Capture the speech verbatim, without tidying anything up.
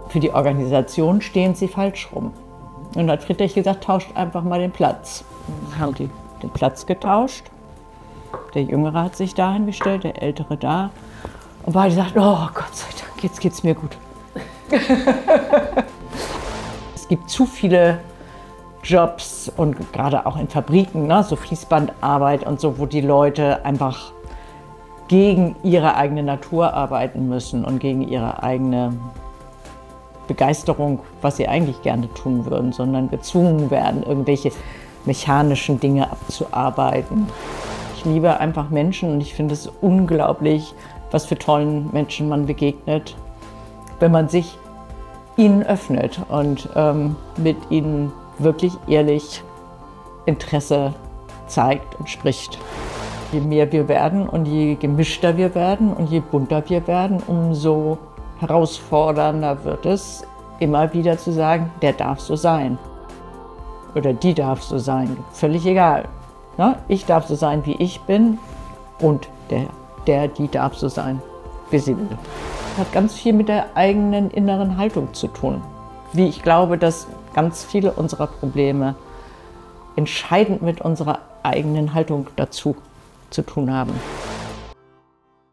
für die Organisation stehen sie falsch rum. Und dann hat Friedrich gesagt, tauscht einfach mal den Platz. Dann haben die den Platz getauscht. Der Jüngere hat sich dahin gestellt, der Ältere da. Und beide sagten, oh Gott sei Dank, jetzt geht's mir gut. Es gibt zu viele Jobs und gerade auch in Fabriken, ne, so Fließbandarbeit und so, wo die Leute einfach gegen ihre eigene Natur arbeiten müssen und gegen ihre eigene Begeisterung, was sie eigentlich gerne tun würden, sondern gezwungen werden, irgendwelche mechanischen Dinge abzuarbeiten. Ich liebe einfach Menschen und ich finde es unglaublich, was für tollen Menschen man begegnet, wenn man sich ihnen öffnet und ähm, mit ihnen wirklich ehrlich Interesse zeigt und spricht. Je mehr wir werden und je gemischter wir werden und je bunter wir werden, umso herausfordernder wird es, immer wieder zu sagen, der darf so sein oder die darf so sein, völlig egal. Ne? Ich darf so sein, wie ich bin und der, der, die darf so sein, wie sie will. Das hat ganz viel mit der eigenen inneren Haltung zu tun. Wie ich glaube, dass ganz viele unserer Probleme entscheidend mit unserer eigenen Haltung dazu zu tun haben.